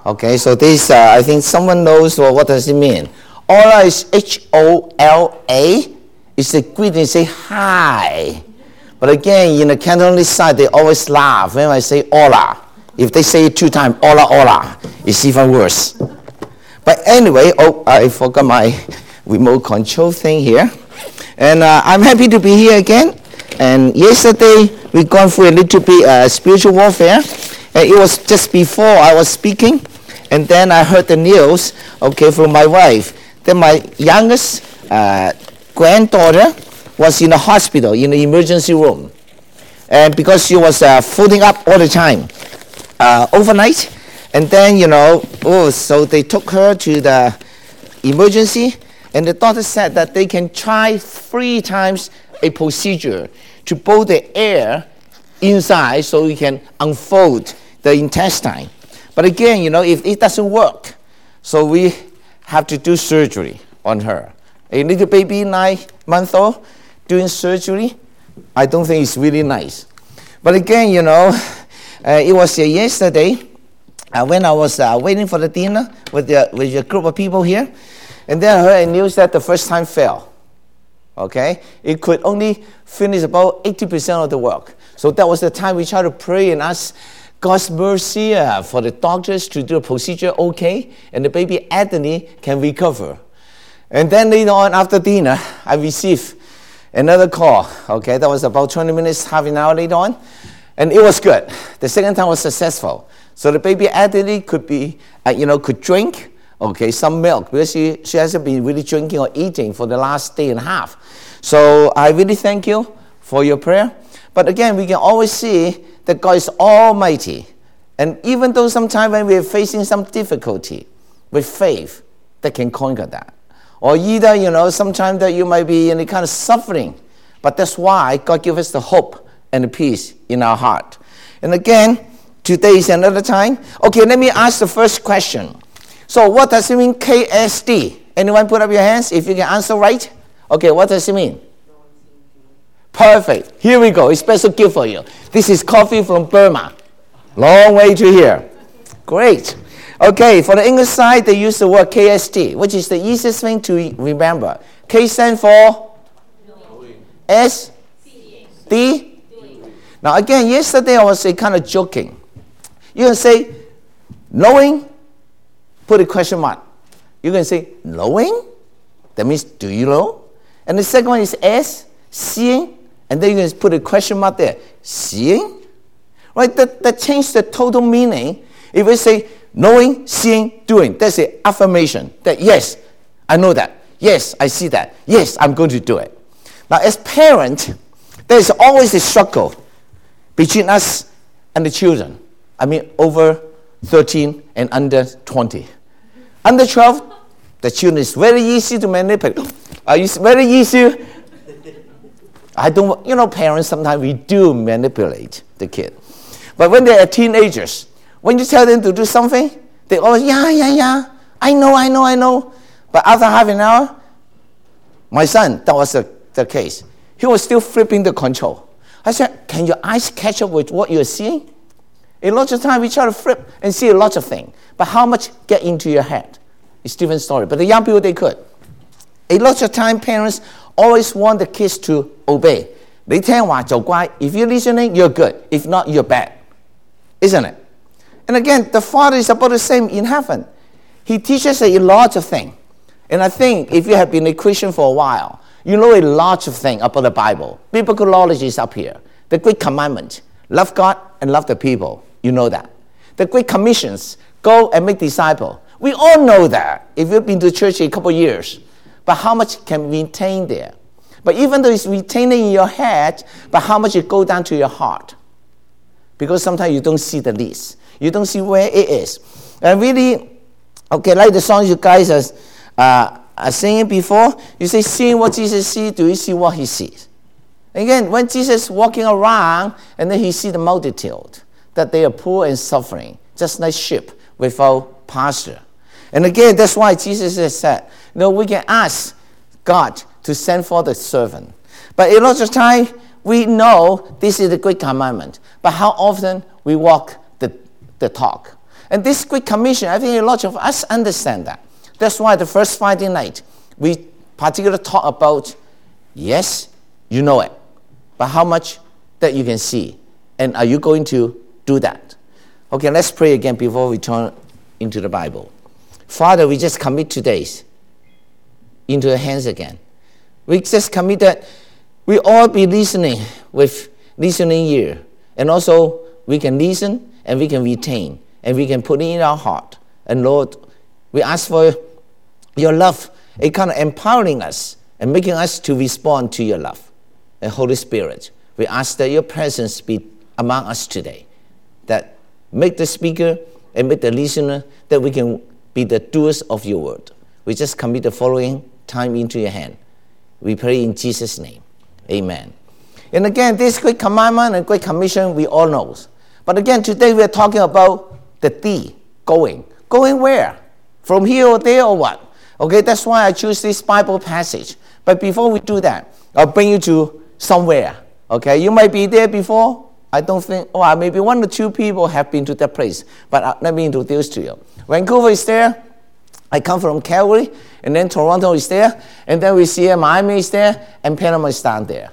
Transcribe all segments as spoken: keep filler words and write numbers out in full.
Okay, so this, uh, I think someone knows well, what does it mean. Hola is H O L A. It's a greeting, say hi. But again, in the Cantonese side, they always laugh when I say hola. If they say it two times, hola, hola, it's even worse. But anyway, oh, I forgot my remote control thing here. And uh, I'm happy to be here again. And yesterday, we've gone through a little bit uh, spiritual warfare. And it was just before I was speaking. And then I heard the news, okay, from my wife, that my youngest uh, granddaughter was in the hospital, in the emergency room. And because she was uh, floating up all the time, uh, overnight. And then, you know, oh, so they took her to the emergency. And the doctor said that they can try three times a procedure to blow the air inside so we can unfold the intestine. But again, you know, if it doesn't work, so we have to do surgery on her. A little baby, nine months old, doing surgery, I don't think it's really nice. But again, you know, uh, it was uh, yesterday uh, when I was uh, waiting for the dinner with, the, with a group of people here, and then I heard a news that the first time failed. Okay? It could only finish about eighty percent of the work. So that was the time we tried to pray and ask God's mercy uh, for the doctors to do a procedure okay, and the baby Anthony can recover. And then later on, after dinner, I received another call. Okay, that was about twenty minutes, half an hour later on, and it was good. The second time was successful. So the baby Anthony could be, uh, you know, could drink, okay, some milk, because she, she hasn't been really drinking or eating for the last day and a half. So I really thank you for your prayer. But again, we can always see that God is almighty. And even though sometimes when we're facing some difficulty, with faith, that can conquer that. Or either, you know, sometimes that you might be in a kind of suffering. But that's why God gives us the hope and the peace in our heart. And again, today is another time. Okay, let me ask the first question. So what does it mean, K S D? Anyone put up your hands if you can answer right? Okay, what does it mean? Perfect. Here we go. A special gift for you. This is coffee from Burma. Long way to here. Great. Okay, for the English side, they use the word K S D, which is the easiest thing to remember. K stands for? S? D? Now again, yesterday I was uh, kind of joking. You can say, knowing, put a question mark. You can say, knowing? That means, do you know? And the second one is S, seeing. And then you can put a question mark there. Seeing? Right? That, that changed the total meaning. If we say knowing, seeing, doing, that's an affirmation. That yes, I know that. Yes, I see that. Yes, I'm going to do it. Now, as parents, there is always a struggle between us and the children. I mean, over thirteen and under twenty. Under twelve, the children is very easy to manipulate. Uh, it's very easy. I don't, you know, parents, sometimes we do manipulate the kid. But when they are teenagers, when you tell them to do something, they always, yeah, yeah, yeah, I know, I know, I know. But after half an hour, my son, that was the, the case. He was still flipping the control. I said, can your eyes catch up with what you're seeing? A lot of time we try to flip and see a lot of things. But how much get into your head? It's a different story. But the young people, they could. A lot of time, parents always want the kids to obey. 你聽話就乖. If you're listening, you're good. If not, you're bad. Isn't it? And again, the Father is about the same in heaven. He teaches a lot of things. And I think if you have been a Christian for a while, you know a lot of things about the Bible. Biblical knowledge is up here. The Great Commandment, love God and love the people. You know that. The Great Commissions, go and make disciples. We all know that if you've been to church a couple of years. But how much can be retained there? But even though it's retained in your head, but how much it go down to your heart? Because sometimes you don't see the list. You don't see where it is. And really, okay, like the song you guys are, uh, are singing before, you say, seeing what Jesus sees, do you see what he sees? Again, when Jesus walking around, and then he see the multitude, that they are poor and suffering, just like sheep without pasture. And again, that's why Jesus has said, you know, we can ask God to send for the servant. But a lot of time, we know this is the great commandment. But how often we walk the, the talk? And this Great Commission, I think a lot of us understand that. That's why the first Friday night, we particularly talk about, yes, you know it, but how much that you can see. And are you going to do that? Okay, let's pray again before we turn into the Bible. Father, we just commit today's into your hands again. We just commit that we all be listening with listening ear. And also, we can listen and we can retain and we can put it in our heart. And Lord, we ask for your love, it kind of empowering us and making us to respond to your love. And Holy Spirit, we ask that your presence be among us today, that make the speaker and make the listener, that we can be the doers of your word. We just commit the following time into your hand. We pray in Jesus' name. Amen. And again, this great commandment and great commission we all know. But again, today we are talking about the D, going. Going where? From here or there or what? Okay, that's why I choose this Bible passage. But before we do that, I'll bring you to somewhere. Okay, you might be there before. I don't think, oh, maybe one or two people have been to that place. But uh, let me introduce to you. Vancouver is there. I come from Calgary. And then Toronto is there. And then we see Miami is there. And Panama is down there.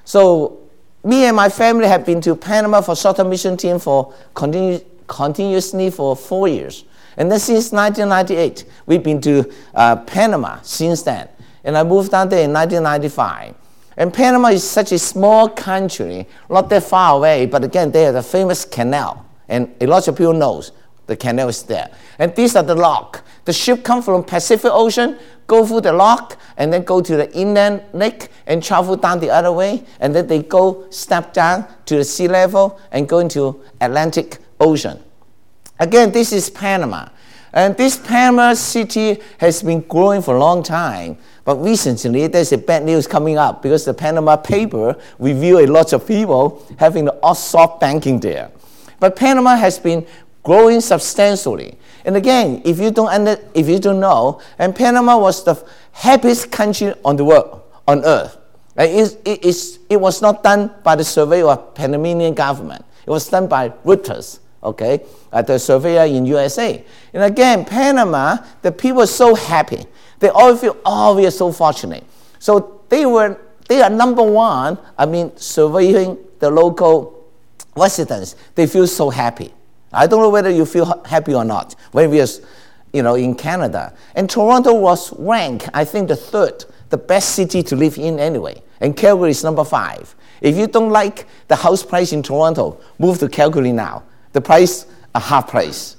So me and my family have been to Panama for short-term mission team for continu- continuously for four years. And then since nineteen ninety-eight, we've been to uh, Panama since then. And I moved down there in nineteen ninety-five. And Panama is such a small country, not that far away, but again, they have the famous canal. And a lot of people know the canal is there. And these are the lock. The ship come from Pacific Ocean, go through the lock, and then go to the inland lake and travel down the other way. And then they go step down to the sea level and go into Atlantic Ocean. Again, this is Panama. And this Panama city has been growing for a long time. But recently, there's a bad news coming up because the Panama paper revealed a lot of people having the offshore banking there. But Panama has been growing substantially. And again, if you don't under, if you don't know, and Panama was the happiest country on the world, on earth. And it, it, it's, it was not done by the survey of Panamanian government. It was done by Reuters. Okay, at the surveyor in U S A. And again, Panama, the people are so happy. They all feel, oh, we are so fortunate. So they were, they are number one, I mean, surveying the local residents. They feel so happy. I don't know whether you feel happy or not when we are, you know, in Canada. And Toronto was ranked, I think, the third, the best city to live in anyway. And Calgary is number five. If you don't like the house price in Toronto, move to Calgary now. The price, a half price.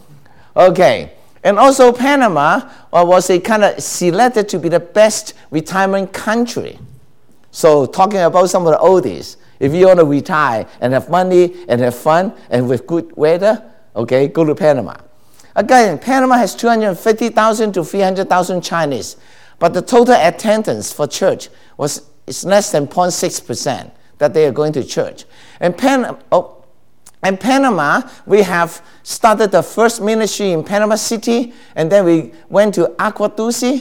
Okay, and also Panama uh, was a kind of selected to be the best retirement country. So talking about some of the oldies, if you want to retire and have money and have fun and with good weather, okay, go to Panama. Again, Panama has two hundred fifty thousand to three hundred thousand Chinese, but the total attendance for church was is less than zero point six percent that they are going to church. And Panama, oh, In Panama, we have started the first ministry in Panama City, and then we went to Agua Dulce.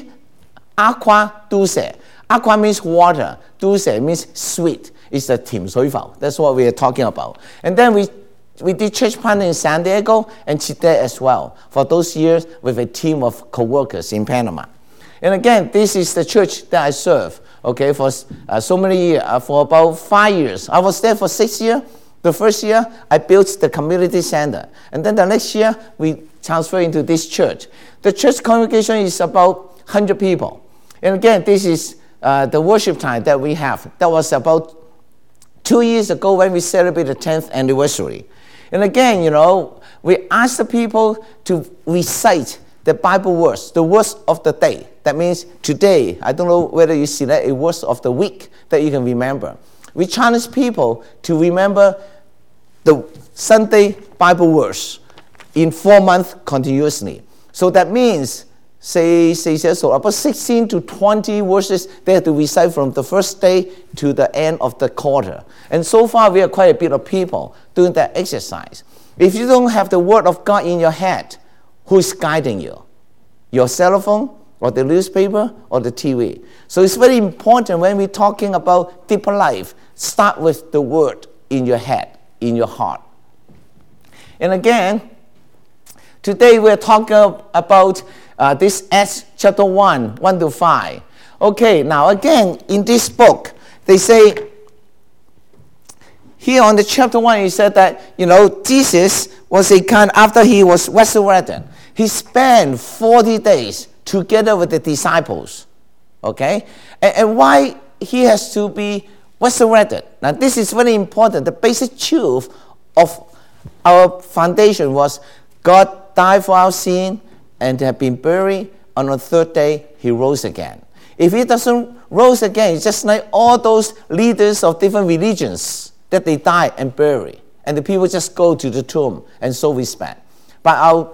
Agua Dulce. Agua means water. Dulce means sweet. It's the 甜水浮. That's what we are talking about. And then we we did church plant in San Diego and Chile as well for those years with a team of co-workers in Panama. And again, this is the church that I serve, okay, for uh, so many years, uh, for about five years. I was there for six years. The first year, I built the community center. And then the next year, we transferred into this church. The church congregation is about one hundred people. And again, this is uh, the worship time that we have. That was about two years ago when we celebrated the tenth anniversary. And again, you know, we asked the people to recite the Bible words, the words of the day. That means today, I don't know whether you select a words of the week that you can remember. We challenge people to remember the Sunday Bible verse in four months continuously. So that means, say, say, say so about sixteen to twenty verses they have to recite from the first day to the end of the quarter. And so far, we have quite a bit of people doing that exercise. If you don't have the word of God in your head, who is guiding you? Your cell phone, or the newspaper, or the T V. So it's very important when we're talking about deeper life, start with the word in your head, in your heart. And again, Today we're talking about uh, this Acts chapter one, one to five. Okay, now again, in this book, they say, here on the chapter one, he said that, you know, Jesus was a kind, after he was resurrected, he spent forty days together with the disciples. Okay? And, and why he has to be resurrected? Now, this is very important. The basic truth of our foundation was God died for our sin and have been buried. On the third day, he rose again. If he doesn't rose again, it's just like all those leaders of different religions that they die and bury, and the people just go to the tomb and show respect. But our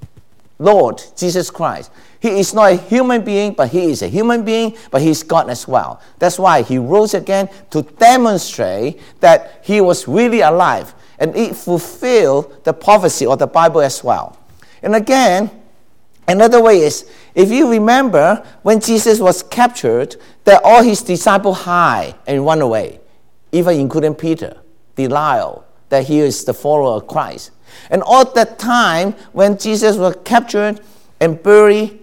Lord Jesus Christ, he is not a human being, but he is a human being, but he's God as well. That's why he rose again to demonstrate that he was really alive, and it fulfilled the prophecy of the Bible as well. And again, another way is, if you remember when Jesus was captured, that all his disciples hide and run away, even including Peter, denial that he is the follower of Christ. And all that time when Jesus was captured and buried,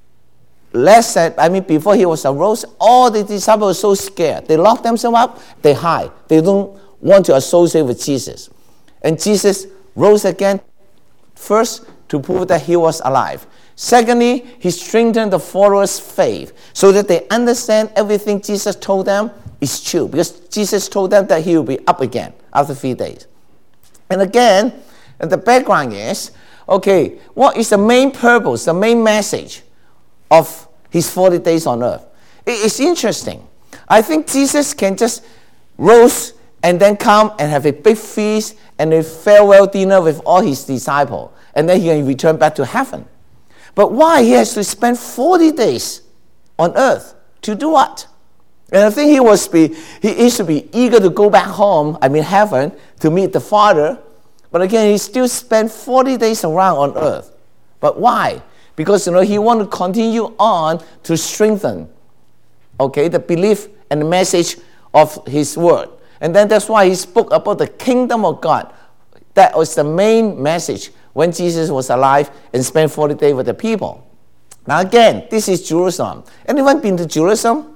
less than, I mean before he was arose, all the disciples were so scared. They lock themselves up, they hide. They don't want to associate with Jesus. And Jesus rose again, first to prove that he was alive. Secondly, he strengthened the followers' faith so that they understand everything Jesus told them is true, because Jesus told them that he will be up again after three days. And again, and the background is, okay, what is the main purpose, the main message of his forty days on earth? It is interesting. I think Jesus can just rose and then come and have a big feast and a farewell dinner with all his disciples, and then he can return back to heaven. But why he has to spend forty days on earth? To do what? And I think he was be he used to be eager to go back home, I mean heaven, to meet the Father. But again, he still spent forty days around on earth. But why? Because, you know, he wanted to continue on to strengthen, okay, the belief and the message of his word. And then that's why he spoke about the kingdom of God. That was the main message when Jesus was alive and spent forty days with the people. Now again, this is Jerusalem. Anyone been to Jerusalem?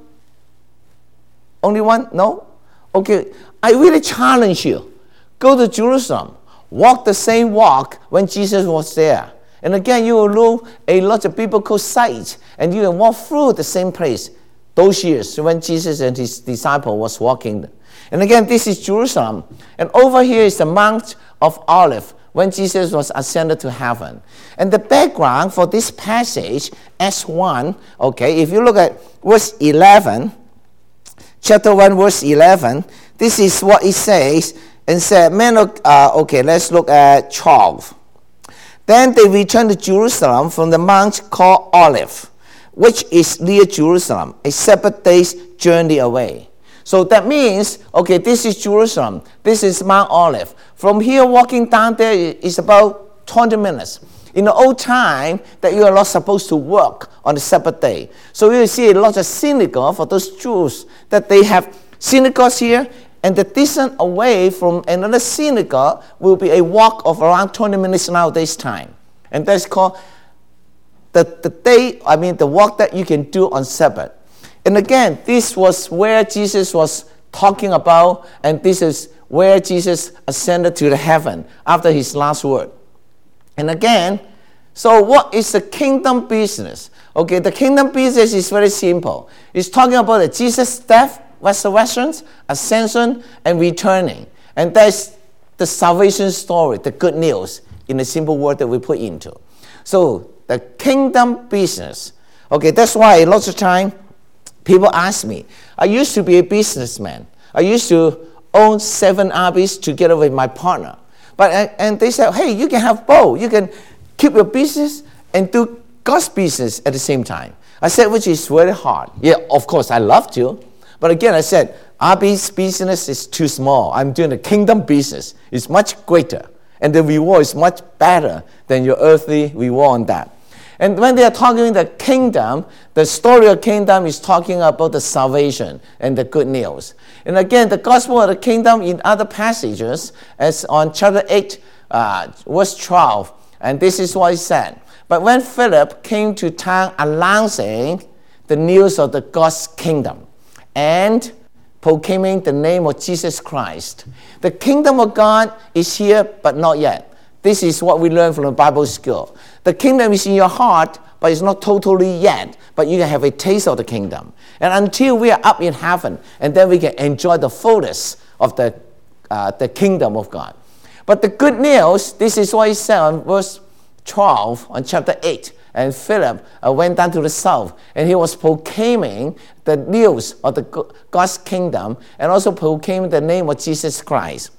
Only one? No? Okay, I really challenge you. Go to Jerusalem. Walk the same walk when Jesus was there. And again, you will know a lot of biblical sites, and you can walk through the same place those years when Jesus and his disciple was walking. And again, this is Jerusalem. And over here is the Mount of Olives when Jesus was ascended to heaven. And the background for this passage, Acts one, okay, if you look at verse eleven, chapter one, verse eleven, this is what it says, and said, man, uh, okay, let's look at twelve. Then they returned to Jerusalem from the mount called Olive, which is near Jerusalem, a seven days journey away. So that means, okay, this is Jerusalem. This is Mount Olive. From here, walking down there is about twenty minutes. In the old time, that you are not supposed to work on the Sabbath day. So you see a lot of synagogue for those Jews, that they have synagogues here, and the distance away from another synagogue will be a walk of around twenty minutes nowadays time. And that's called the, the day, I mean the walk that you can do on Sabbath. And again, this was where Jesus was talking about, and this is where Jesus ascended to the heaven after his last word. And again, so what is the kingdom business? Okay, the kingdom business is very simple. It's talking about the Jesus' death, resurrection, ascension, and returning. And that's the salvation story, the good news, in a simple word that we put into. So the kingdom business. Okay, that's why a lot of time people ask me, I used to be a businessman. I used to own seven R Vs together with my partner. But and they said, hey, you can have both. You can keep your business and do God's business at the same time. I said, which is very hard. Yeah, of course, I love to. But again, I said, R V's business is too small. I'm doing the kingdom business. It's much greater. And the reward is much better than your earthly reward on that. And when they are talking the kingdom, the story of kingdom is talking about the salvation and the good news. And again, the gospel of the kingdom in other passages, as on chapter eight, uh, verse twelve, And this is what he said. But when Philip came to town announcing the news of the God's kingdom and proclaiming the name of Jesus Christ, the kingdom of God is here, but not yet. This is what we learn from the Bible school. The kingdom is in your heart, but it's not totally yet. But you can have a taste of the kingdom. And until we are up in heaven, and then we can enjoy the fullness of the, uh, the kingdom of God. But the good news, this is what he said on verse twelve on chapter eight. And Philip uh, went down to the south, and he was proclaiming the news of the God's kingdom, and also proclaiming the name of Jesus Christ.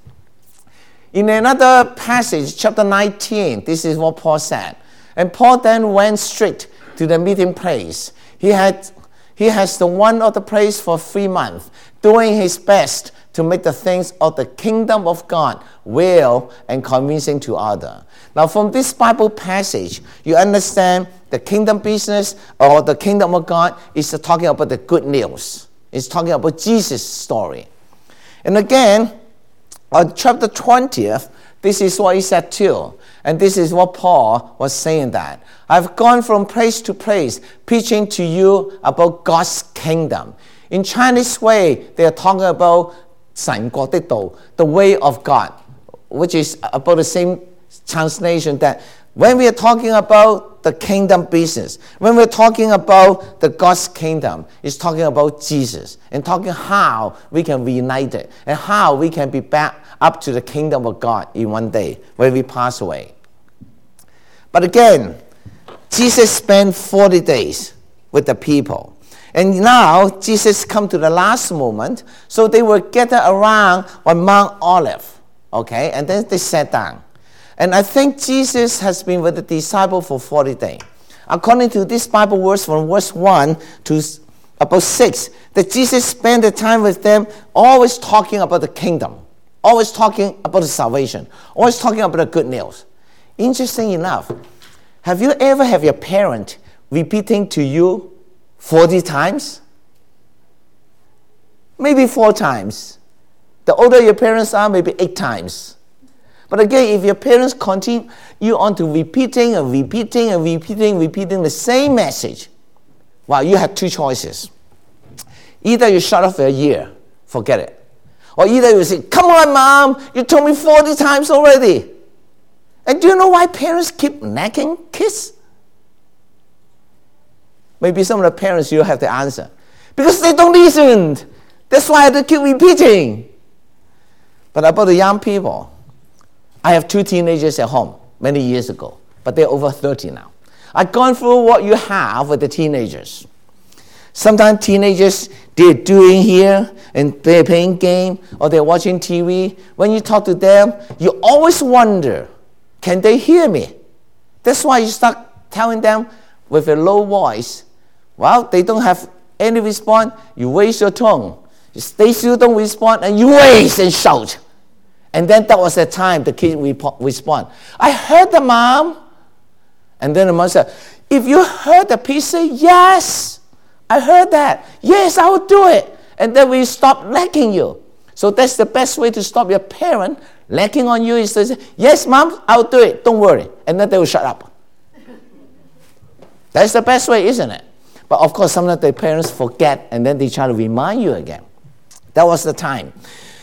In another passage, chapter nineteen, this is what Paul said. And Paul then went straight to the meeting place. He had he has the one of the place for three months, doing his best to make the things of the kingdom of God real and convincing to others. Now, from this Bible passage, you understand the kingdom business or the kingdom of God is talking about the good news. It's talking about Jesus' story. And again, on chapter twentieth, this is what he said too. And this is what Paul was saying that. I've gone from place to place, preaching to you about God's kingdom. In Chinese way, they are talking about 神國的道, the way of God, which is about the same translation that when we are talking about the kingdom business, when we're talking about the God's kingdom, it's talking about Jesus and talking how we can reunite it and how we can be back up to the kingdom of God in one day when we pass away. But again, Jesus spent forty days with the people. And now Jesus come to the last moment, so they were gathered around on Mount Olive, okay, and then they sat down. And I think Jesus has been with the disciple for forty days. According to this Bible verse from verse one to about six, that Jesus spent the time with them always talking about the kingdom, always talking about the salvation, always talking about the good news. Interesting enough, have you ever had your parent repeating to you forty times? Maybe four times. The older your parents are, maybe eight times. But again, if your parents continue you on to repeating and repeating and repeating, repeating the same message, well, you have two choices. Either you shut up for a year, forget it. Or either you say, come on, Mom, you told me forty times already. And do you know why parents keep nagging kids? Maybe some of the parents, you have the answer. Because they don't listen. That's why they keep repeating. But about the young people, I have two teenagers at home many years ago, but they're over thirty now. I've gone through what you have with the teenagers. Sometimes teenagers, they're doing here, and they're playing game, or they're watching T V. When you talk to them, you always wonder, can they hear me? That's why you start telling them with a low voice. Well, they don't have any response. You raise your tone. They still don't respond, and you raise and shout. And then that was the time the kid rep- respond. I heard the mom. And then the mom said, if you heard the please say, yes, I heard that. Yes, I will do it. And then we stop nagging you. So that's the best way to stop your parent nagging on you is to say, yes, mom, I'll do it. Don't worry. And then they will shut up. That's the best way, isn't it? But of course, sometimes the parents forget, and then they try to remind you again. That was the time.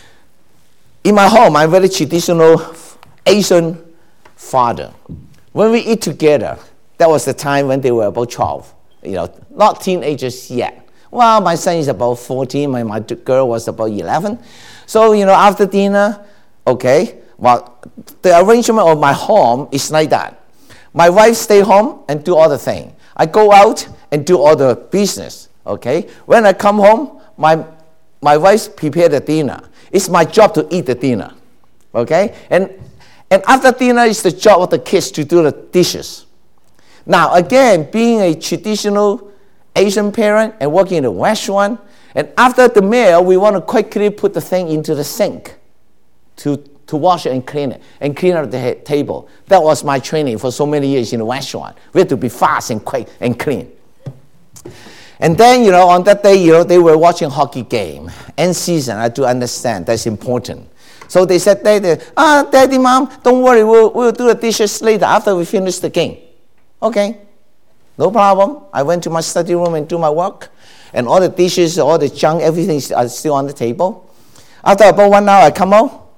In my home, I'm a very traditional Asian father. When we eat together, that was the time when they were about twelve. You know, not teenagers yet. Well, my son is about fourteen. My, my girl was about eleven. So, you know, after dinner, okay, well, the arrangement of my home is like that. My wife stay home and do all the things. I go out and do all the business, okay? When I come home, my my wife prepare the dinner. It's my job to eat the dinner, okay? And and after dinner, it's the job of the kids to do the dishes. Now, again, being a traditional Asian parent and working in a restaurant, and after the meal, we want to quickly put the thing into the sink to, to wash it and clean it, and clean up the he- table. That was my training for so many years in a restaurant. We had to be fast and quick and clean. And then, you know, on that day, you know, they were watching hockey game. End season, I do understand, that's important. So they said, Daddy, ah, Daddy, Mom, don't worry, we'll, we'll do the dishes later after we finish the game. Okay, no problem. I went to my study room and do my work. And all the dishes, all the junk, everything is still on the table. After about one hour, I come out.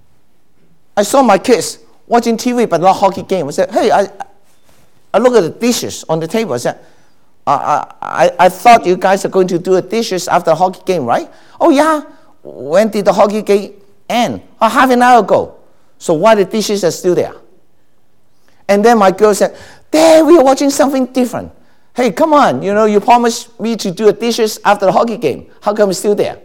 I saw my kids watching T V, but not hockey game. I said, hey, I, I look at the dishes on the table. I said, I, I, I thought you guys are going to do the dishes after the hockey game, right? Oh, yeah. When did the hockey game end? Oh, half an hour ago. So why the dishes are still there? And then my girl said, Dad, we are watching something different. Hey, come on. You know, you promised me to do the dishes after the hockey game. How come it's still there?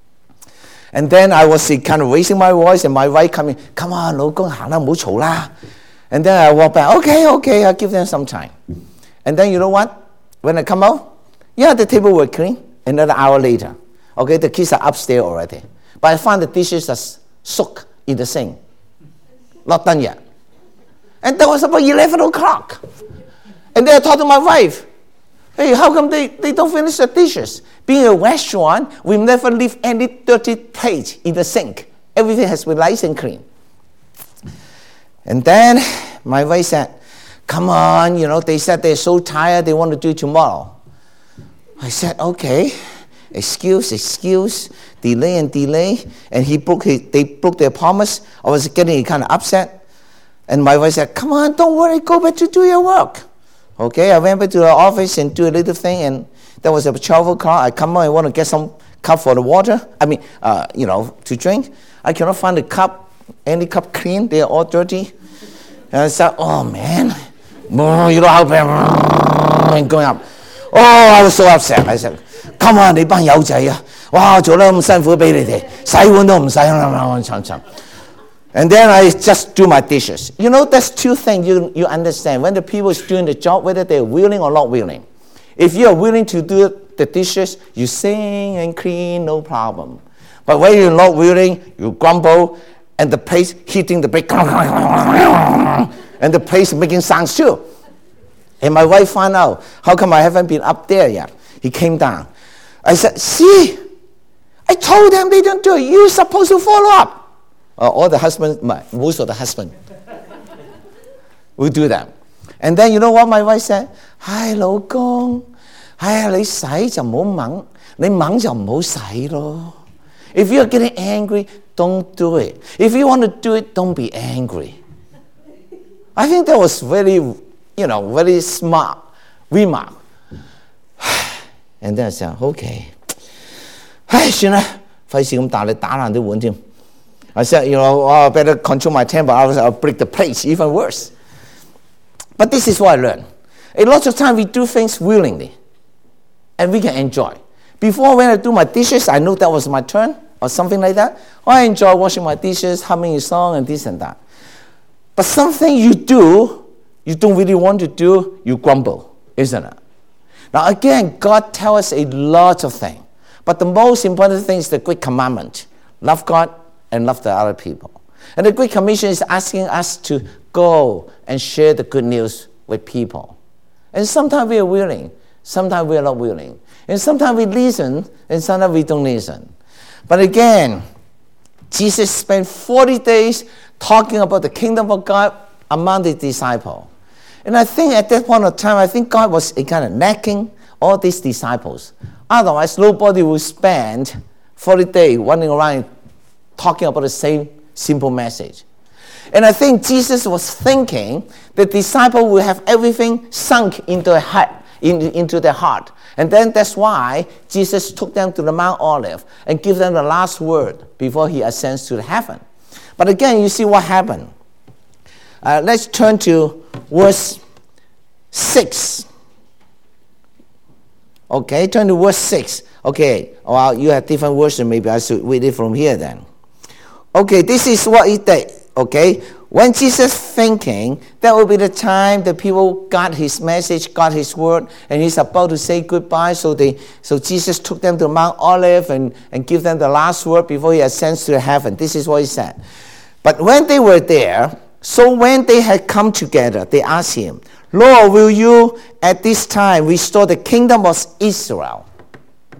And then I was kind of raising my voice, and my wife coming, come on, 老公，行啦，唔好嘈啦. And then I walk back, okay, okay, I'll give them some time. And then you know what? When I come out, yeah, the table was clean. Another hour later, okay, the kids are upstairs already. But I found the dishes are soaked in the sink. Not done yet. And that was about eleven o'clock. And then I talked to my wife, hey, how come they, they don't finish the dishes? Being a restaurant, we never leave any dirty plate in the sink. Everything has been nice and clean. And then my wife said, come on, you know, they said they're so tired, they want to do it tomorrow. I said, okay, excuse, excuse, delay and delay. And he broke his, they broke their promise. I was getting kind of upset. And my wife said, come on, don't worry, go back to do your work. Okay, I went back to the office and do a little thing, and there was a travel car. I come out and want to get some cup for the water. I mean, uh, you know, to drink. I cannot find the cup, any cup clean. They are all dirty. And I said, oh, man. You know how bad, and going up. Oh, I was so upset. I said, come on, 你班友仔啊，哇，做得咁辛苦俾你哋，洗碗都唔使，慘慘。And then I just do my dishes. You know, that's two things you, you understand. When the people is doing the job, whether they're willing or not willing. If you are willing to do the dishes, you sing and clean, no problem. But when you're not willing, you grumble, and the place hitting the brick, and the place making sounds too. And my wife found out, how come I haven't been up there yet? He came down. I said, see, I told them they don't do it. You're supposed to follow up. Uh, all the husbands, most of the husbands will do that. And then you know what my wife said? Hi, 老公，哎呀，你洗就唔好掹，你掹就唔好洗咯。If you're getting angry, don't do it. If you want to do it, don't be angry. I think that was very, you know, very smart remark. And then I said, okay. 唉，算啦，費事咁大力打爛啲碗添。I said, you know, oh, I better control my temper. I'll break the plates, even worse. But this is what I learned. A lot of times we do things willingly, and we can enjoy. Before, when I do my dishes, I know that was my turn, or something like that. Oh, I enjoy washing my dishes, humming a song, and this and that. But something you do, you don't really want to do, you grumble, isn't it? Now, again, God tells us a lot of things. But the most important thing is the great commandment. Love God and love the other people. And the Great Commission is asking us to go and share the good news with people. And sometimes we are willing, sometimes we are not willing. And sometimes we listen, and sometimes we don't listen. But again, Jesus spent forty days talking about the kingdom of God among the disciples. And I think at that point of time, I think God was kind of lacking all these disciples. Otherwise, nobody will spend forty days running around talking about the same simple message. And I think Jesus was thinking the disciple will have everything sunk into their heart, in, into their heart. And then that's why Jesus took them to the Mount Olive and gave them the last word before he ascends to heaven. But again, you see what happened. Uh, let's turn to verse six. Okay, turn to verse six. Okay, well, you have different versions. Maybe I should read it from here then. Okay, this is what he did. Okay, when Jesus thinking that will be the time the people got his message, got his word, and he's about to say goodbye. So they, so Jesus took them to Mount Olive and, and give them the last word before he ascends to heaven. This is what he said. But when they were there, so when they had come together, they asked him, Lord, will you at this time restore the kingdom of Israel?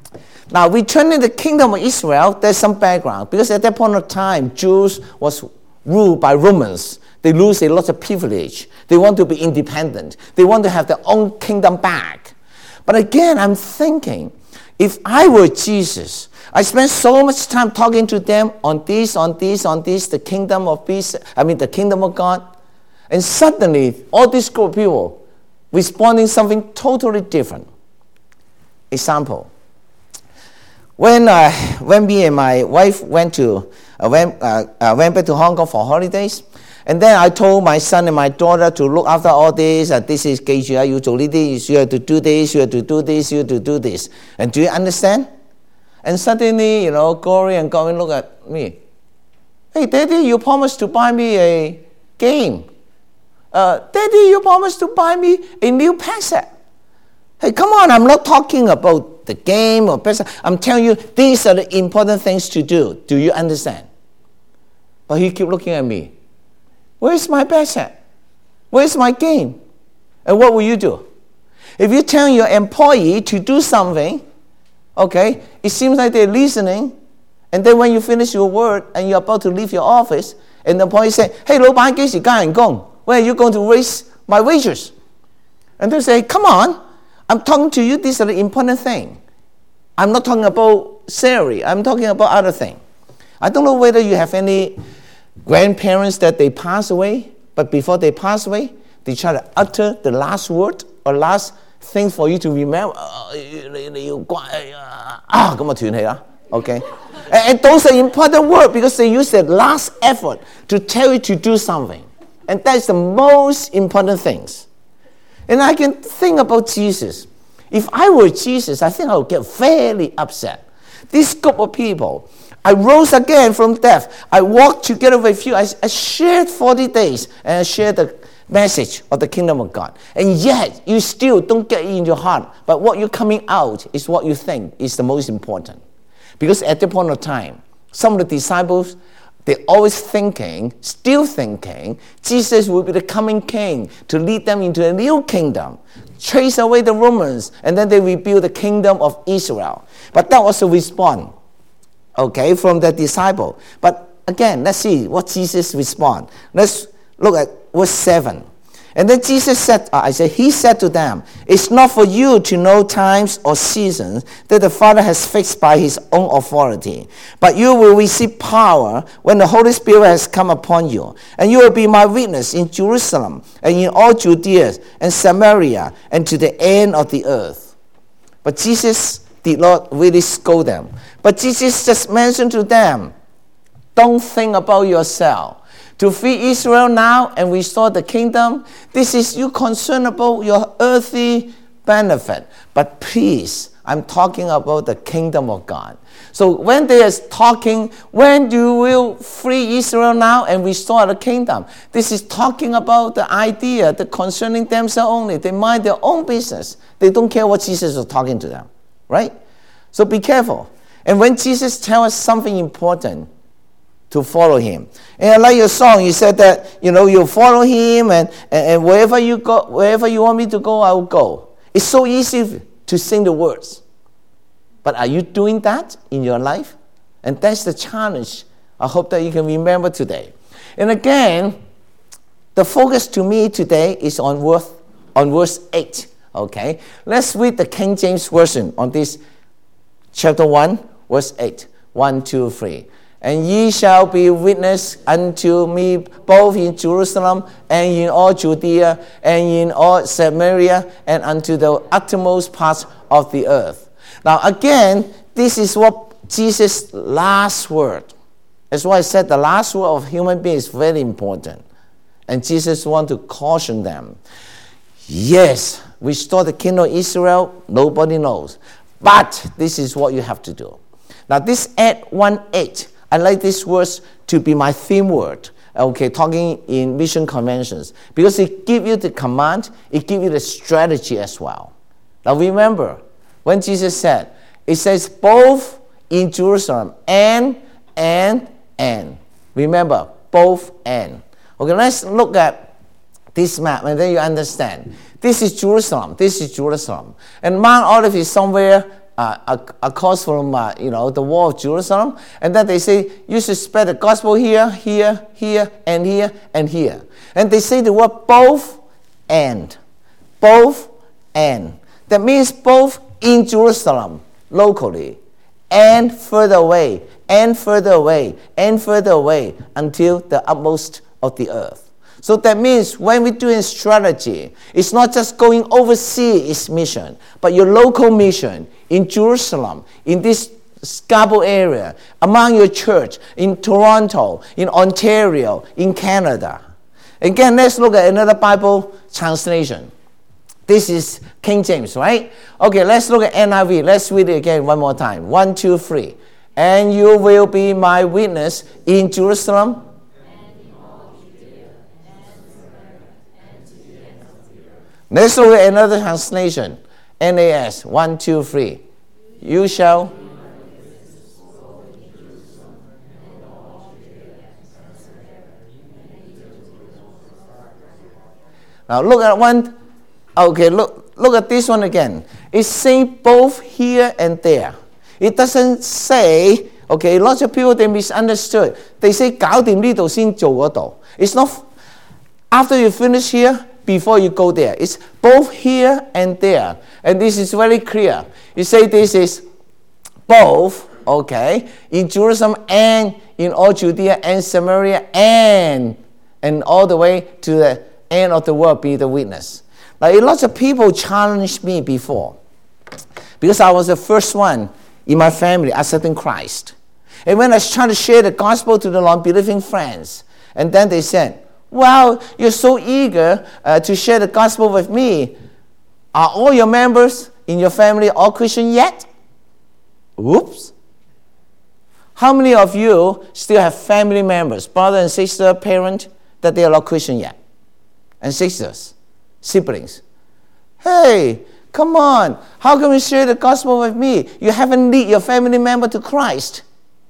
Now, returning the kingdom of Israel, there's some background. Because at that point of time, Jews was ruled by Romans. They lose a lot of privilege. They want to be independent. They want to have their own kingdom back. But again, I'm thinking, if I were Jesus, I spent so much time talking to them on this, on this, on this, the kingdom of peace, I mean the kingdom of God. And suddenly, all these group of people responding something totally different. Example. When uh, when me and my wife went to uh, went, uh, uh, went back to Hong Kong for holidays, and then I told my son and my daughter to look after all this. Uh, this is 記住啊，要做呢啲，you have to do this, you have to do this, you have to do this. And do you understand? And suddenly, you know, Glory and Gavin look at me. Hey, Daddy, you promised to buy me a game. Uh, Daddy, you promised to buy me a new pen set. Hey, come on, I'm not talking about the game or pen set. I'm telling you, these are the important things to do. Do you understand? But he keep looking at me. Where's my pen set? Where's my game? And what will you do? If you tell your employee to do something, okay, it seems like they're listening, and then when you finish your work and you're about to leave your office, and the employee say, hey, 老闆幾時加人工? When are you going to raise my wages? And they say, come on, I'm talking to you, these are the important thing. I'm not talking about salary, I'm talking about other thing. I don't know whether you have any grandparents that they pass away, but before they pass away, they try to utter the last word or last thing for you to remember. Ah, 咁啊斷氣啦 okay? and, and those are important words because they use their last effort to tell you to do something. And that's the most important things. And I can think about Jesus. If I were Jesus, I think I would get very upset. This group of people, I rose again from death. I walked together with you. I, I shared forty days and I shared the message of the kingdom of God. And yet, you still don't get it in your heart. But what you're coming out is what you think is the most important. Because at that point of time, some of the disciples, they're always thinking, still thinking, Jesus will be the coming king to lead them into a new kingdom, chase away the Romans, and then they rebuild the kingdom of Israel. But that was a response, okay, from the disciple. But again, let's see what Jesus respond. Let's look at verse seven. And then Jesus said, uh, I said, he said to them, it's not for you to know times or seasons that the Father has fixed by his own authority. But you will receive power when the Holy Spirit has come upon you. And you will be my witness in Jerusalem and in all Judea and Samaria and to the end of the earth. But Jesus did not really scold them. But Jesus just mentioned to them, don't think about yourself. To free Israel now and restore the kingdom, this is you concerned about your earthly benefit. But please, I'm talking about the kingdom of God. So when they are talking, when you will free Israel now and restore the kingdom, this is talking about the idea, the concerning themselves only. They mind their own business. They don't care what Jesus is talking to them, right? So be careful. And when Jesus tells us something important, to follow him. And I like your song. You said that, you know, you follow him and, and, and wherever you go, wherever you want me to go, I will go. It's so easy to sing the words. But are you doing that in your life? And that's the challenge I hope that you can remember today. And again, the focus to me today is on verse, on verse eight. Okay? Let's read the King James Version on this chapter one, verse eight. One, two, three. And ye shall be witness unto me both in Jerusalem and in all Judea and in all Samaria and unto the uttermost parts of the earth. Now again, this is what Jesus' last word. That's why I said the last word of human being is very important. And Jesus wants to caution them. Yes, restore the kingdom of Israel, nobody knows. But this is what you have to do. Now this Acts one eight, I like this words to be my theme word, okay, talking in mission conventions, because it gives you the command, it gives you the strategy as well. Now remember, when Jesus said, it says both in Jerusalem and, and, and. Remember, both and. Okay, let's look at this map and then you understand. This is Jerusalem, this is Jerusalem. And Mount Olive is somewhere uh, across from, uh, you know, the wall of Jerusalem. And then they say, you should spread the gospel here, here, here, and here, and here. And they say the word both and. Both and. That means both in Jerusalem, locally, and further away, and further away, and further away, until the utmost of the earth. So that means when we're doing strategy, it's not just going overseas mission, but your local mission in Jerusalem, in this Scarborough area, among your church, in Toronto, in Ontario, in Canada. Again, let's look at another Bible translation. This is King James, right? Okay, let's look at N I V. Let's read it again one more time. One, two, three. And you will be my witness in Jerusalem, let's look at another translation. N A S. One, two, three. You shall. Now look at one. Okay, look, look at this one again. It's saying both here and there. It doesn't say, okay, lots of people, they misunderstood. They say, 搞掂呢度先做嗰度. It's not after you finish here, before you go there. It's both here and there. And this is very clear. You say this is both, okay, in Jerusalem and in all Judea and Samaria and, and all the way to the end of the world be the witness. Now, lots of people challenged me before because I was the first one in my family accepting Christ. And when I was trying to share the gospel to the non-believing friends, and then they said, well, you're so eager uh, to share the gospel with me. Are all your members in your family all Christian yet? Oops. How many of you still have family members, brother and sister, parent, that they are not Christian yet? And sisters, siblings. Hey, come on. How can you share the gospel with me? You haven't lead your family member to Christ.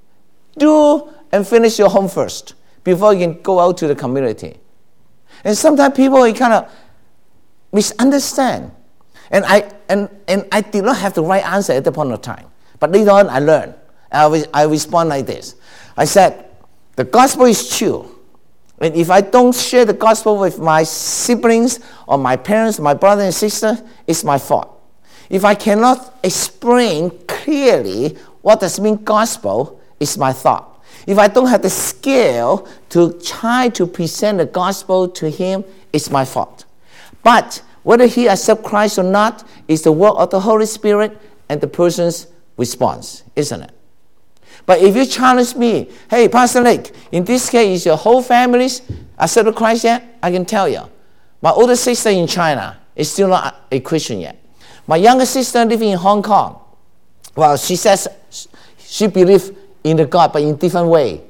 Do and finish your home first before you can go out to the community. And sometimes people kind of misunderstand. And I and, and I did not have the right answer at the point of time. But later on, I learned. I, I respond like this. I said, the gospel is true. And if I don't share the gospel with my siblings or my parents, my brother and sister, it's my fault. If I cannot explain clearly what does mean gospel, it's my thought. If I don't have the skill to try to present the gospel to him, it's my fault. But whether he accepts Christ or not is the work of the Holy Spirit and the person's response, isn't it? But if you challenge me, hey, Pastor Nick, in this case, is your whole family accepted Christ yet? I can tell you. My older sister in China is still not a Christian yet. My younger sister living in Hong Kong, well, she says she believes in the God, but in a different way.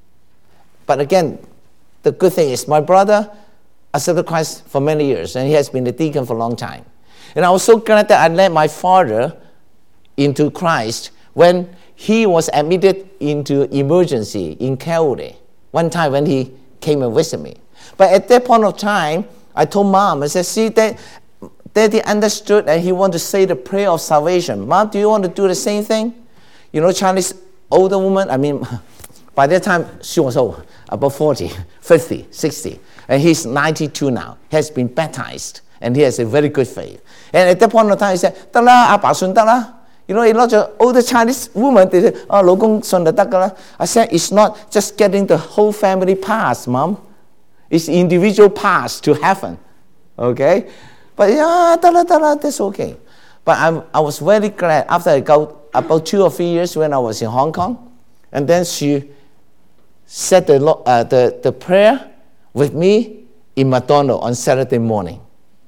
But again, the good thing is my brother accepted Christ for many years, and he has been a deacon for a long time. And I was so glad that I led my father into Christ when he was admitted into emergency in Calgary one time when he came and visited me. But at that point of time, I told Mom, I said, see, that Daddy understood and he wanted to say the prayer of salvation. Mom, do you want to do the same thing? You know, Chinese older woman, I mean, by that time, she was old, about forty, fifty, sixty. And he's ninety-two now. He has been baptized, and he has a very good faith. And at that point of time, he said, 得啦，阿爸信得啦。You know, a lot of older Chinese women, they say, oh, 老公信就得㗎啦. I said, it's not just getting the whole family pass, Mom. It's individual pass to heaven. Okay? But yeah, 得啦得啦, that's okay. But I'm, I was very glad after I got about two or three years when I was in Hong Kong. And then she said the, uh, the, the prayer with me in McDonald's on Saturday morning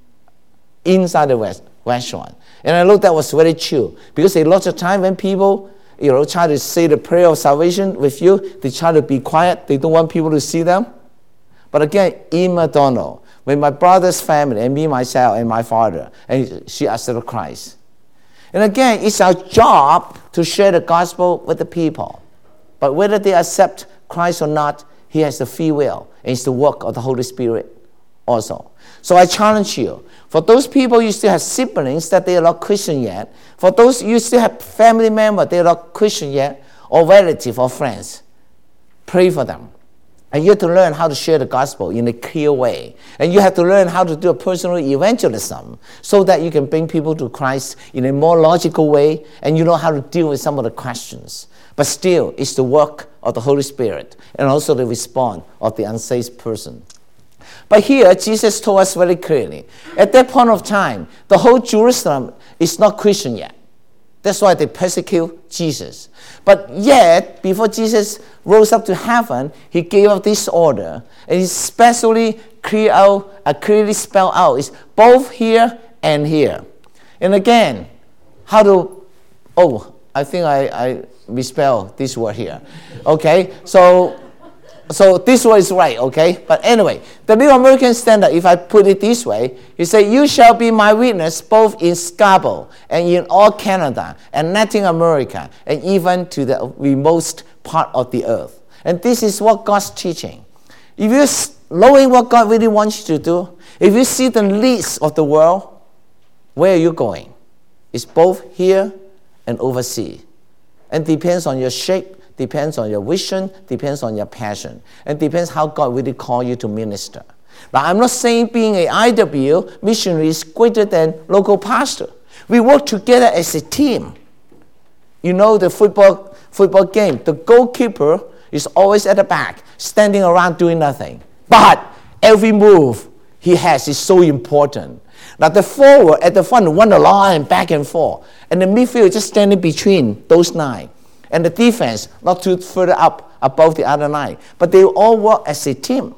inside the rest, restaurant. And I know that was very true because a lot of time when people, you know, try to say the prayer of salvation with you, they try to be quiet. They don't want people to see them. But again, in McDonald's, with my brother's family and me, myself, and my father, and she accepted Christ. And again, it's our job to share the gospel with the people. But whether they accept Christ or not, he has the free will, and it's the work of the Holy Spirit also. So I challenge you. For those people you still have siblings that they are not Christian yet, for those you still have family members they are not Christian yet, or relative or friends, pray for them. And you have to learn how to share the gospel in a clear way. And you have to learn how to do a personal evangelism so that you can bring people to Christ in a more logical way, and you know how to deal with some of the questions. But still, it's the work of the Holy Spirit and also the response of the unsaved person. But here, Jesus told us very clearly, at that point of time, the whole Jerusalem is not Christian yet. That's why they persecute Jesus. But yet, before Jesus rose up to heaven, he gave us this order. And he especially clear out, uh, clearly spelled out, it's both here and here. And again, how to, oh, I think I, I misspelled this word here. Okay, so... So this one is right, okay? But anyway, the New American Standard, if I put it this way, you say, you shall be my witness both in Scarborough and in all Canada and Latin America and even to the remote part of the earth. And this is what God's teaching. If you're knowing what God really wants you to do, if you see the needs of the world, where are you going? It's both here and overseas. And depends on your shape, depends on your vision, depends on your passion, and depends how God really call you to minister. Now, I'm not saying being an I W missionary is greater than local pastor. We work together as a team. You know the football football game, the goalkeeper is always at the back, standing around doing nothing. But every move he has is so important. Now, the forward at the front run the line back and forth, and the midfield just standing between those nine. And the defense not too further up above the other nine. But they all work as a team.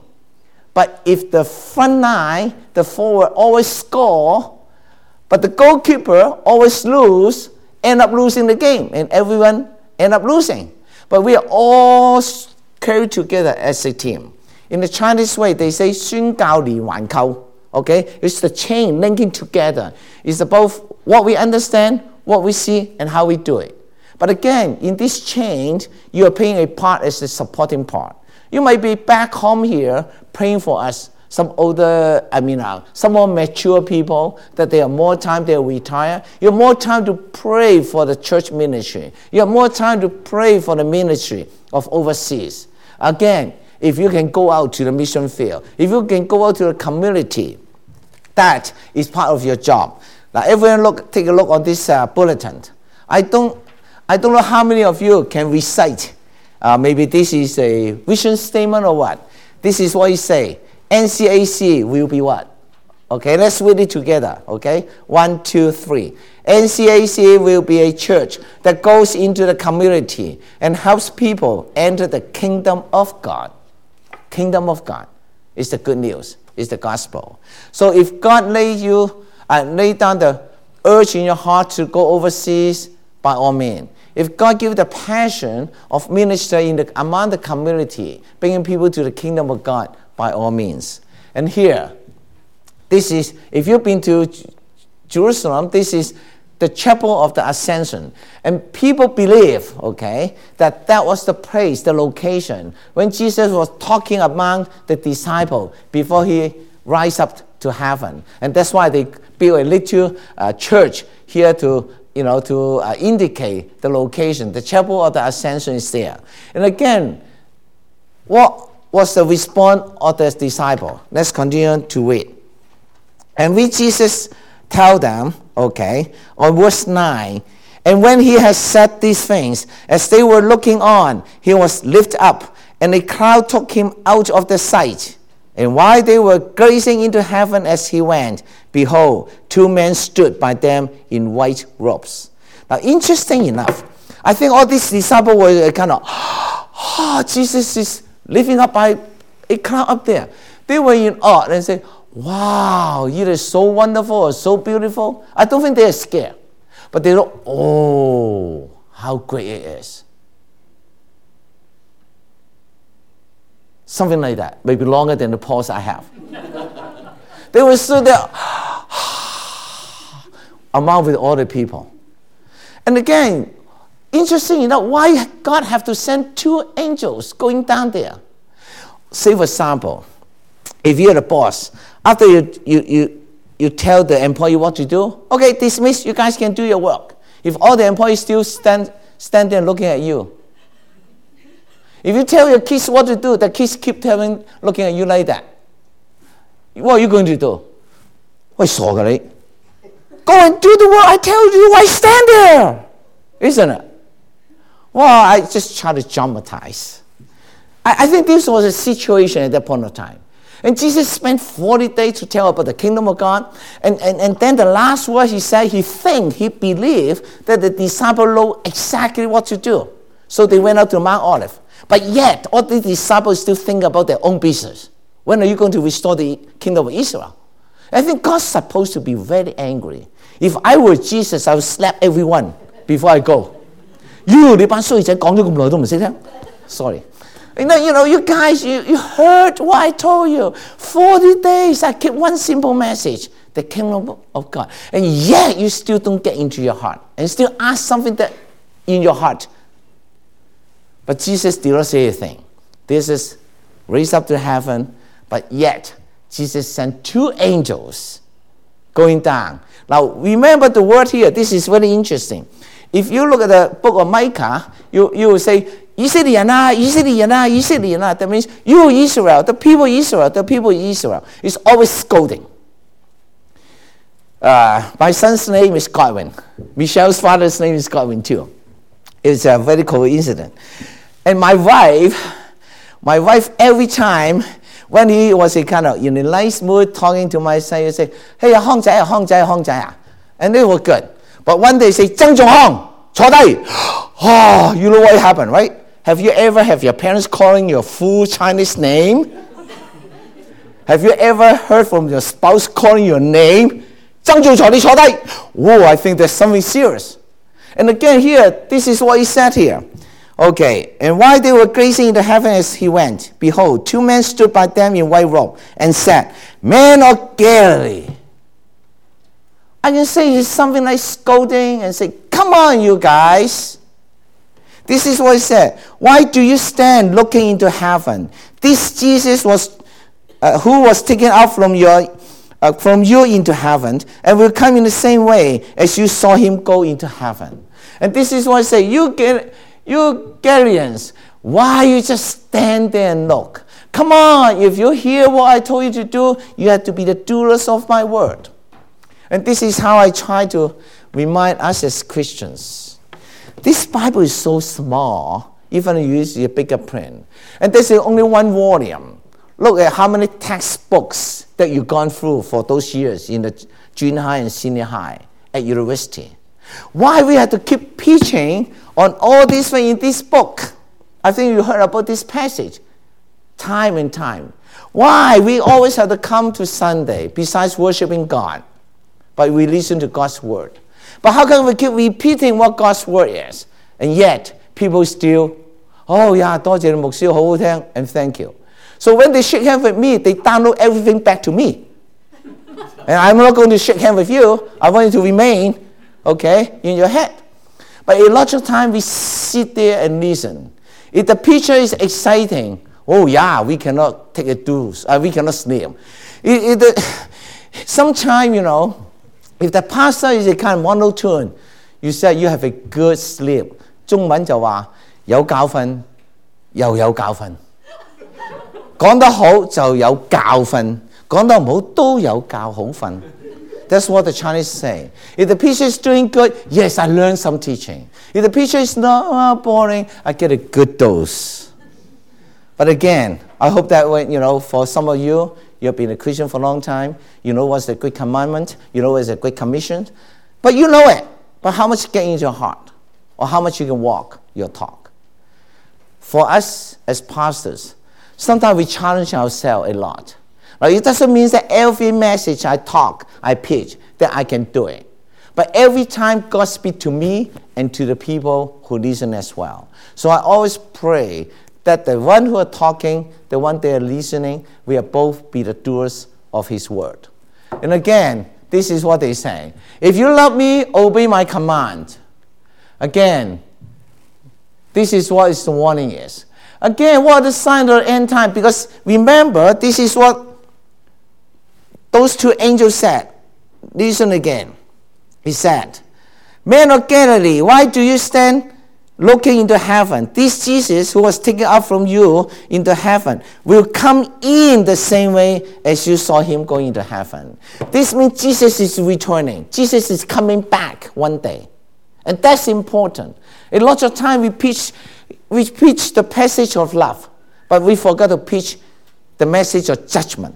But if the front nine, the forward always score, but the goalkeeper always lose, end up losing the game, and everyone end up losing. But we are all carried together as a team. In the Chinese way, they say 宣教連環扣. Okay? It's the chain linking together. It's about what we understand, what we see, and how we do it. But again, in this chain, you are playing a part as the supporting part. You might be back home here praying for us, some older, I mean, uh, some more mature people, that they have more time, they retire. You have more time to pray for the church ministry. You have more time to pray for the ministry of overseas. Again, if you can go out to the mission field, if you can go out to the community, that is part of your job. Now, everyone look, take a look on this uh, bulletin. I don't... I don't know how many of you can recite. Uh, maybe this is a vision statement or what. This is what you say. N C A C will be what? Okay, let's read it together. Okay, one, two, three. N C A C will be a church that goes into the community and helps people enter the kingdom of God. Kingdom of God is the good news. Is the gospel. So if God lay you, uh, lay down the urge in your heart to go overseas, by all means. If God gives the passion of ministering in the, among the community, bringing people to the kingdom of God, by all means. And here, this is, if you've been to Jerusalem, this is the chapel of the Ascension. And people believe, okay, that that was the place, the location, when Jesus was talking among the disciples before he rise up to heaven. And that's why they built a little uh, church here to you know, to uh, indicate the location. The chapel of the Ascension is there. And again, what was the response of the disciple? Let's continue to read. And we Jesus tell them, okay, on verse nine, and when he had said these things, as they were looking on, he was lifted up, and a cloud took him out of the sight. And while they were gazing into heaven as he went, behold, two men stood by them in white robes. Now, interesting enough, I think all these disciples were kind of, oh, Jesus is lifting up by a cloud up there. They were in awe and say, wow, it is so wonderful, so beautiful. I don't think they're scared. But they look, oh, how great it is. Something like that, maybe longer than the pause I have. They were stood there among with all the people. And again, interesting, you know, why God have to send two angels going down there? Say, for example, if you're the boss, after you, you, you, you tell the employee what to do, okay, dismiss, you guys can do your work. If all the employees still stand, stand there looking at you. If you tell your kids what to do, the kids keep telling, looking at you like that. What are you going to do? Go and do the work I tell you, why stand there? Isn't it? Well, I just try to dramatize. I, I think this was a situation at that point of time. And Jesus spent forty days to tell about the kingdom of God. And, and, and then the last word he said, he think, he believed that the disciples know exactly what to do. So they went out to Mount Olive. But yet, all the disciples still think about their own business. When are you going to restore the kingdom of Israel? I think God's supposed to be very angry. If I were Jesus, I would slap everyone before I go. You, 你班衰仔講咗咁耐都唔識聽 Sorry. You know, you know, you guys, you, you heard what I told you. forty days, I keep one simple message. The kingdom of God. And yet, you still don't get into your heart. And still ask something that in your heart. But Jesus did not say anything. This is raised up to heaven. But yet, Jesus sent two angels going down. Now, remember the word here. This is very interesting. If you look at the book of Micah, you, you will say, 以色列人啊，以色列人啊，以色列人啊. That means you, Israel, the people of Israel, the people of Israel is always scolding. Uh, my son's name is Godwin. Michelle's father's name is Godwin too. It's a very coincidence. And my wife, my wife every time when he was a kind of in a nice mood talking to my son, he say, hey, 康仔啊，康仔啊，康仔啊. And they were good. But one day he say, 曾仲康，坐低. Oh, you know what happened, right? Have you ever have your parents calling your full Chinese name? Have you ever heard from your spouse calling your name? 曾仲坐，你坐低. Whoa, I think there's something serious. And again here, this is what he said here. Okay, and while they were gazing into heaven as he went, behold, two men stood by them in white robe and said, Men of Galilee. I can say it's something like scolding and say, come on, you guys. This is what he said. Why do you stand looking into heaven? This Jesus was, uh, who was taken out from your, uh, from you into heaven, and will come in the same way as you saw him go into heaven. And this is what I say. You get, you Galileans, why you just stand there and look? Come on, if you hear what I told you to do, you have to be the doers of my word. And this is how I try to remind us as Christians. This Bible is so small, even if you use a bigger print. And this is only one volume. Look at how many textbooks that you've gone through for those years in the junior high and senior high at university. Why we have to keep preaching on all these things in this book? I think you heard about this passage time and time. Why we always have to come to Sunday besides worshiping God, but we listen to God's word. But how can we keep repeating what God's word is? And yet, people still, oh yeah, 多謝牧師好好聽, and thank you. So when they shake hands with me, they download everything back to me. And I'm not going to shake hands with you. I want you to remain, okay, in your head. But a lot of time we sit there and listen. If the picture is exciting, oh yeah, we cannot take a dose. Uh, we cannot sleep. It, it, Sometimes, you know, if the pastor is a kind of monotone, you said you have a good sleep. 中文就話有教訓，又有教訓。講得好就有教訓，講得唔好都有教好訓。That's what the Chinese say. If the preacher is doing good, yes, I learned some teaching. If the preacher is not uh, boring, I get a good dose. But again, I hope that when, you know, for some of you, you've been a Christian for a long time. You know what's the great commandment. You know what's the great commission. But you know it. But how much get into your heart? Or how much you can walk your talk? For us as pastors, sometimes we challenge ourselves a lot. Now, it doesn't mean that every message I talk, I preach, that I can do it. But every time God speaks to me and to the people who listen as well. So I always pray that the one who are talking, the one they are listening, we are both be the doers of his word. And again, this is what they say. If you love me, obey my command. Again, this is what is the warning is. Again, what are the signs of the end time? Because remember, this is what those two angels said, listen again. He said, Men of Galilee, why do you stand looking into heaven? This Jesus who was taken up from you into heaven will come in the same way as you saw him going into heaven. This means Jesus is returning. Jesus is coming back one day. And that's important. A lot of time we preach, we preach the passage of love, but we forgot to preach the message of judgment.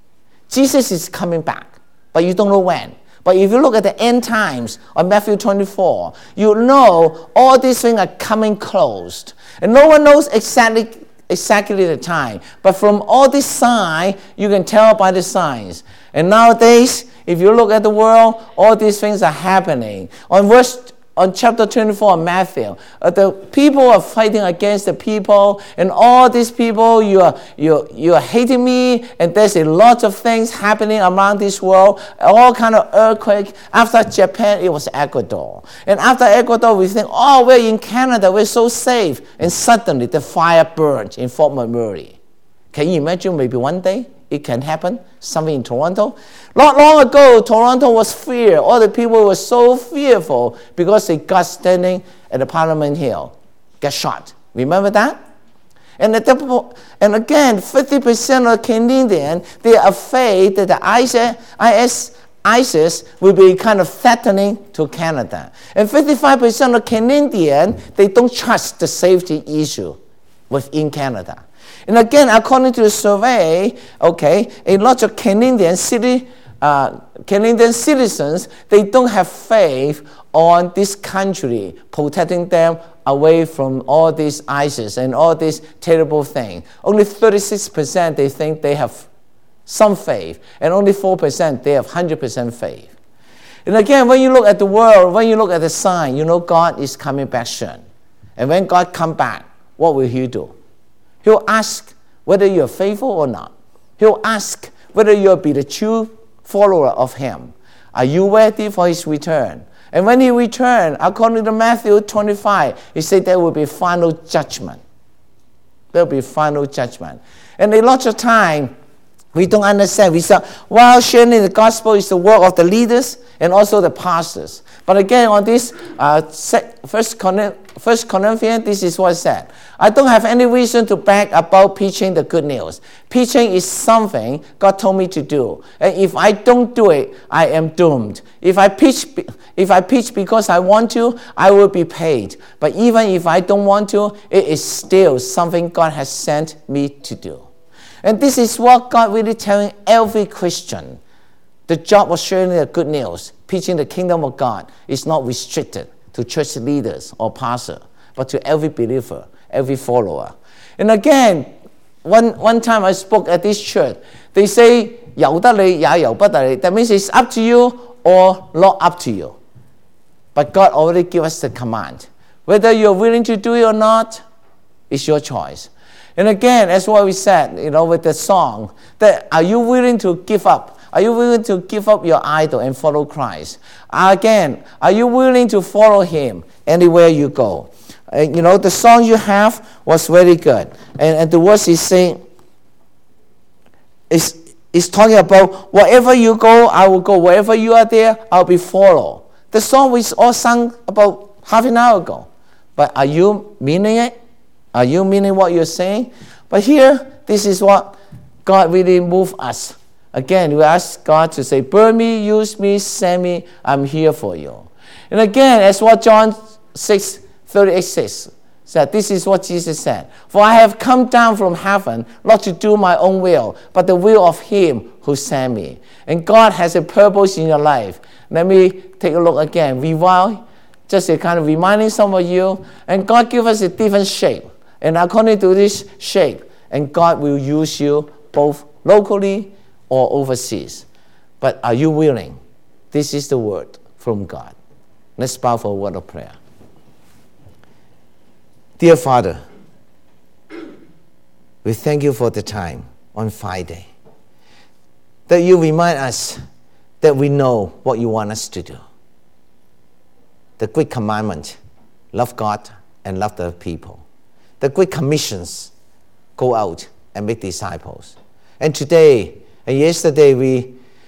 Jesus is coming back, but you don't know when. But if you look at the end times of Matthew twenty-four, you know all these things are coming close. And no one knows exactly exactly the time. But from all these signs, you can tell by the signs. And nowadays, if you look at the world, all these things are happening. On verse On chapter twenty-four of Matthew, uh, the people are fighting against the people, and all these people, you are, you, you are hating me, and there's a lot of things happening around this world, all kind of earthquake. After Japan, it was Ecuador. And after Ecuador, we think, oh, we're in Canada, we're so safe. And suddenly, the fire burned in Fort McMurray. Can you imagine maybe one day it can happen? Something in Toronto. Not long ago, Toronto was feared. All the people were so fearful because they got standing at the Parliament Hill, get shot. Remember that? And, at the, and again, fifty percent of Canadians, they are afraid that the ISIS, IS, ISIS will be kind of threatening to Canada. And fifty-five percent of Canadians, they don't trust the safety issue within Canada. And again, according to the survey, okay, a lot of Canadian city, uh, Canadian citizens, they don't have faith on this country protecting them away from all these ISIS and all these terrible things. Only thirty-six percent they think they have some faith, and only four percent they have one hundred percent faith. And again, when you look at the world, when you look at the sign, you know God is coming back soon. And when God comes back, what will he do? He'll ask whether you're faithful or not. He'll ask whether you'll be the true follower of him. Are you ready for his return? And when he returns, according to Matthew twenty-five, he said there will be final judgment. There will be final judgment. And a lot of time, we don't understand. We say, well, sharing the gospel is the work of the leaders and also the pastors. But again, on this uh, First Corinthians, this is what it said. I don't have any reason to brag about preaching the good news. Preaching is something God told me to do. And if I don't do it, I am doomed. If I preach, if I preach because I want to, I will be paid. But even if I don't want to, it is still something God has sent me to do. And this is what God really telling every Christian. The job of sharing the good news, preaching the kingdom of God, is not restricted to church leaders or pastors, but to every believer, every follower. And again, one, one time I spoke at this church, they say, 由得你也由不得你. That means it's up to you or not up to you. But God already gave us the command. Whether you're willing to do it or not, it's your choice. And again, that's what we said, you know, with the song, that are you willing to give up? Are you willing to give up your idol and follow Christ? Again, are you willing to follow him anywhere you go? Uh, you know, the song you have was very good. And, and the words is saying, is is talking about wherever you go, I will go. Wherever you are there, I'll be follow. The song was all sung about half an hour ago. But are you meaning it? Are you meaning what you're saying? But here, this is what God really moved us. Again, we ask God to say, burn me, use me, send me, I'm here for you. And again, as what John six thirty-eight says, said, this is what Jesus said. For I have come down from heaven, not to do my own will, but the will of him who sent me. And God has a purpose in your life. Let me take a look again. Revival, just a kind of reminding some of you. And God give us a different shape. And according to this shape, and God will use you both locally or overseas. But are you willing? This is the word from God. Let's bow for a word of prayer. Dear Father, we thank you for the time on Friday, that you remind us that we know what you want us to do. The great commandment, love God and love the people. The great commissions, go out and make disciples. And today, and yesterday we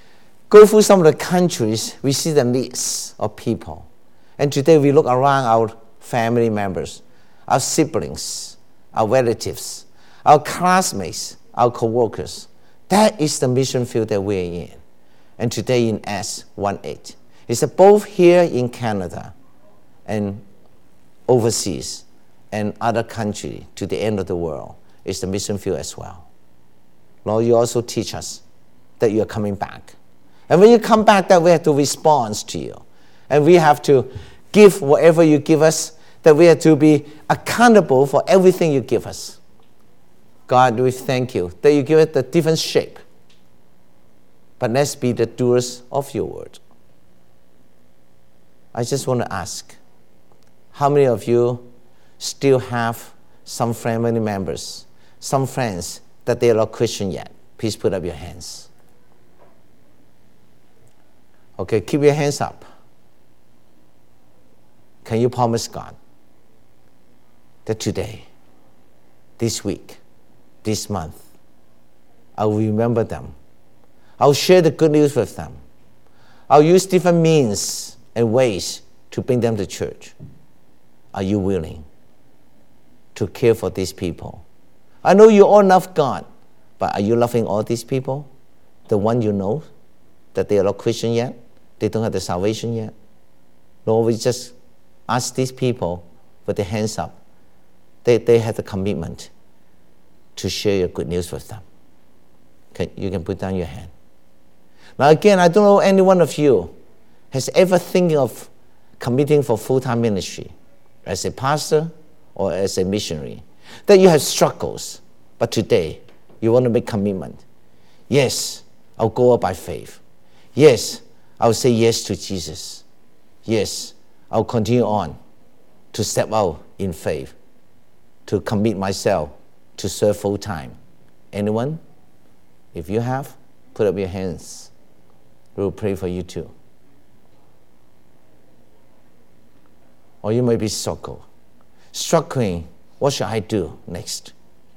go through some of the countries, we see the needs of people. And today we look around our family members, our siblings, our relatives, our classmates, our co-workers. That is the mission field that we're in. And today in Acts one eight, it's both here in Canada and overseas and other countries to the end of the world. It's the mission field as well. Lord, you also teach us that you're coming back. And when you come back, that we have to respond to you. And we have to give whatever you give us, that we have to be accountable for everything you give us. God, we thank you that you give it a different shape. But let's be the doers of your word. I just want to ask, how many of you still have some family members, some friends that they are not Christian yet? Please put up your hands. Okay, keep your hands up. Can you promise God that today, this week, this month, I will remember them. I'll share the good news with them. I'll use different means and ways to bring them to church. Are you willing to care for these people? I know you all love God, but are you loving all these people? The one you know, that they are not Christian yet? They don't have the salvation yet? Lord, we just ask these people with their hands up. They, they have the commitment to share your good news with them. Can, you can put down your hand. Now again, I don't know any one of you has ever thinking of committing for full-time ministry as a pastor or as a missionary, that you have struggles, but today you want to make commitment. Yes, I'll go out by faith. Yes, I'll say yes to Jesus. Yes, I'll continue on to step out in faith, to commit myself to serve full-time. Anyone? If you have, put up your hands. We'll pray for you too. Or you may be struggling, struggling, what should I do next?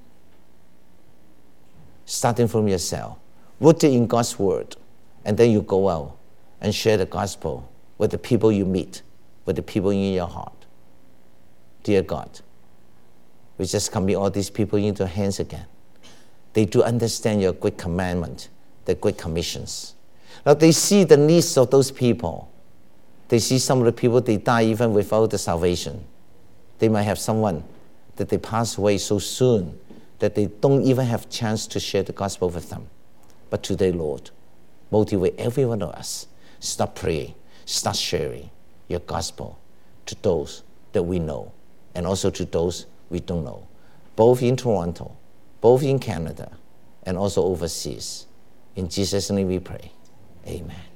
Starting from yourself, rooted in God's word, and then you go out and share the gospel with the people you meet, with the people in your heart. Dear God, we just commit all these people into your hands again. They do understand your great commandment, the great commissions. Now they see the needs of those people. They see some of the people, they die even without the salvation. They might have someone that they pass away so soon that they don't even have a chance to share the gospel with them. But today, Lord, motivate every one of us. Start praying, start sharing your gospel to those that we know and also to those we don't know, both in Toronto, both in Canada, and also overseas. In Jesus' name we pray. Amen.